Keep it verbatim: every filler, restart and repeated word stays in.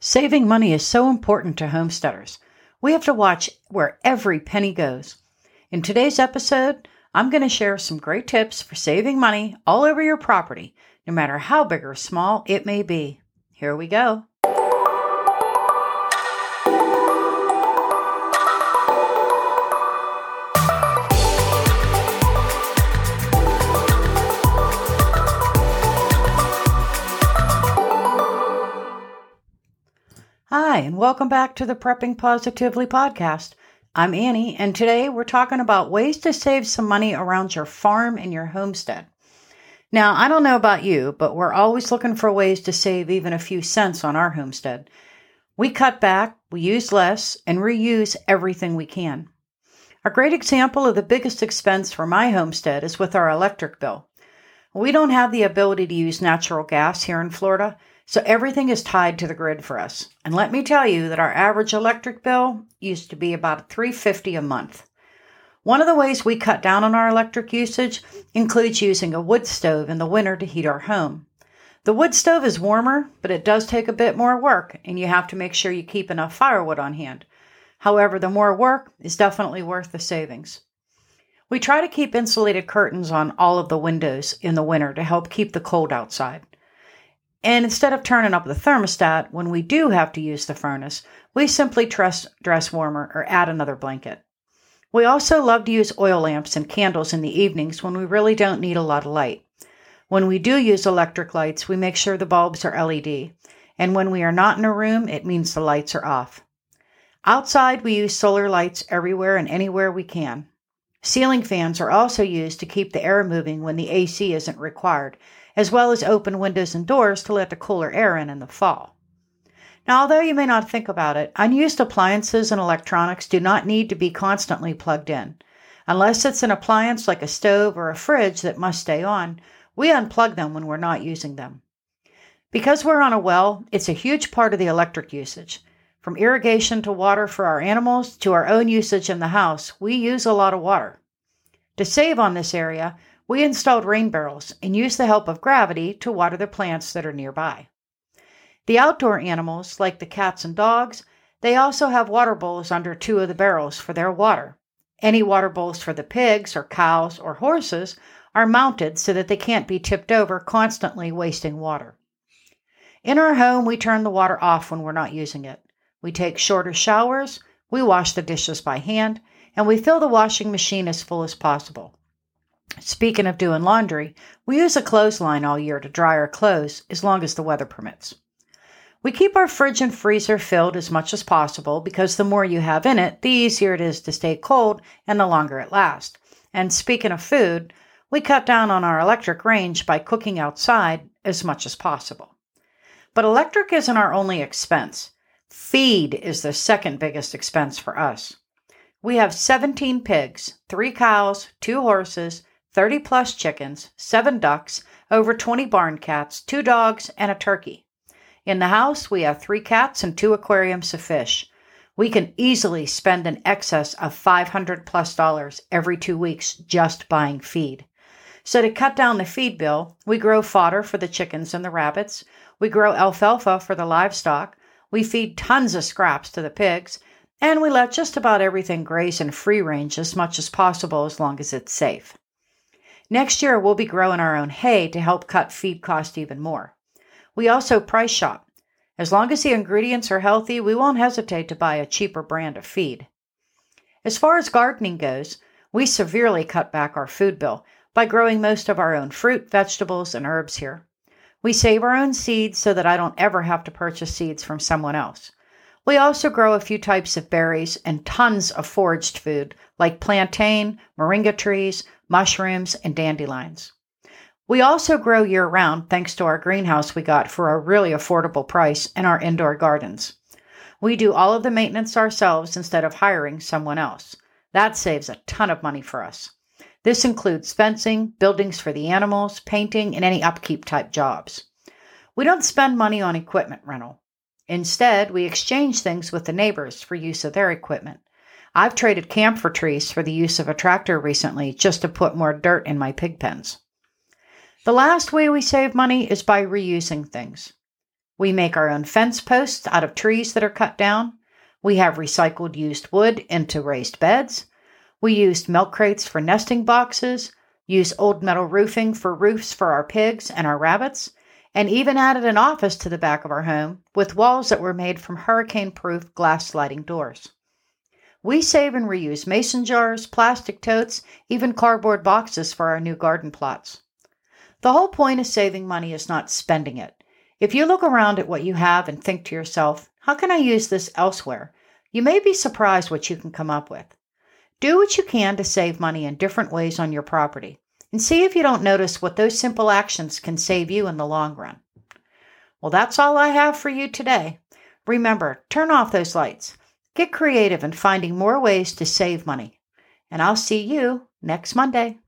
Saving money is so important to homesteaders. We have to watch where every penny goes. In today's episode, I'm going to share some great tips for saving money all over your property, no matter how big or small it may be. Here we go. Hi, and welcome back to the Prepping Positively podcast. I'm Annie, and today we're talking about ways to save some money around your farm and your homestead. Now, I don't know about you, but we're always looking for ways to save even a few cents on our homestead. We cut back, we use less, and reuse everything we can. A great example of the biggest expense for my homestead is with our electric bill. We don't have the ability to use natural gas here in Florida, so everything is tied to the grid for us. And let me tell you that our average electric bill used to be about three hundred fifty dollars a month. One of the ways we cut down on our electric usage includes using a wood stove in the winter to heat our home. The wood stove is warmer, but it does take a bit more work, and you have to make sure you keep enough firewood on hand. However, the more work is definitely worth the savings. We try to keep insulated curtains on all of the windows in the winter to help keep the cold outside. And instead of turning up the thermostat when we do have to use the furnace, we simply dress, dress warmer or add another blanket. We also love to use oil lamps and candles in the evenings when we really don't need a lot of light. When we do use electric lights, we make sure the bulbs are L E D. And when we are not in a room, it means the lights are off. Outside, we use solar lights everywhere and anywhere we can. Ceiling fans are also used to keep the air moving when the A C isn't required, as well as open windows and doors to let the cooler air in in the fall. Now, although you may not think about it, unused appliances and electronics do not need to be constantly plugged in. Unless it's an appliance like a stove or a fridge that must stay on, we unplug them when we're not using them. Because we're on a well, it's a huge part of the electric usage. From irrigation to water for our animals to our own usage in the house, we use a lot of water. To save on this area, we installed rain barrels and used the help of gravity to water the plants that are nearby. The outdoor animals, like the cats and dogs, they also have water bowls under two of the barrels for their water. Any water bowls for the pigs or cows or horses are mounted so that they can't be tipped over, constantly wasting water. In our home, we turn the water off when we're not using it. We take shorter showers, we wash the dishes by hand, and we fill the washing machine as full as possible. Speaking of doing laundry, we use a clothesline all year to dry our clothes as long as the weather permits. We keep our fridge and freezer filled as much as possible because the more you have in it, the easier it is to stay cold and the longer it lasts. And speaking of food, we cut down on our electric range by cooking outside as much as possible. But electric isn't our only expense. Feed is the second biggest expense for us. We have seventeen pigs, three cows, two horses, thirty plus chickens, seven ducks, over twenty barn cats, two dogs, and a turkey. In the house, we have three cats and two aquariums of fish. We can easily spend an excess of five hundred plus dollars every two weeks just buying feed. So to cut down the feed bill, we grow fodder for the chickens and the rabbits. We grow alfalfa for the livestock. We feed tons of scraps to the pigs. And we let just about everything graze in free range as much as possible as long as it's safe. Next year, we'll be growing our own hay to help cut feed cost even more. We also price shop. As long as the ingredients are healthy, we won't hesitate to buy a cheaper brand of feed. As far as gardening goes, we severely cut back our food bill by growing most of our own fruit, vegetables, and herbs here. We save our own seeds so that I don't ever have to purchase seeds from someone else. We also grow a few types of berries and tons of foraged food like plantain, moringa trees, mushrooms, and dandelions. We also grow year-round thanks to our greenhouse we got for a really affordable price and our indoor gardens. We do all of the maintenance ourselves instead of hiring someone else. That saves a ton of money for us. This includes fencing, buildings for the animals, painting, and any upkeep type jobs. We don't spend money on equipment rental. Instead, we exchange things with the neighbors for use of their equipment. I've traded camphor trees for the use of a tractor recently just to put more dirt in my pig pens. The last way we save money is by reusing things. We make our own fence posts out of trees that are cut down. We have recycled used wood into raised beds. We used milk crates for nesting boxes, use old metal roofing for roofs for our pigs and our rabbits, and even added an office to the back of our home with walls that were made from hurricane-proof glass sliding doors. We save and reuse mason jars, plastic totes, even cardboard boxes for our new garden plots. The whole point of saving money is not spending it. If you look around at what you have and think to yourself, how can I use this elsewhere? You may be surprised what you can come up with. Do what you can to save money in different ways on your property, and see if you don't notice what those simple actions can save you in the long run. Well, that's all I have for you today. Remember, turn off those lights. Get creative in finding more ways to save money. And I'll see you next Monday.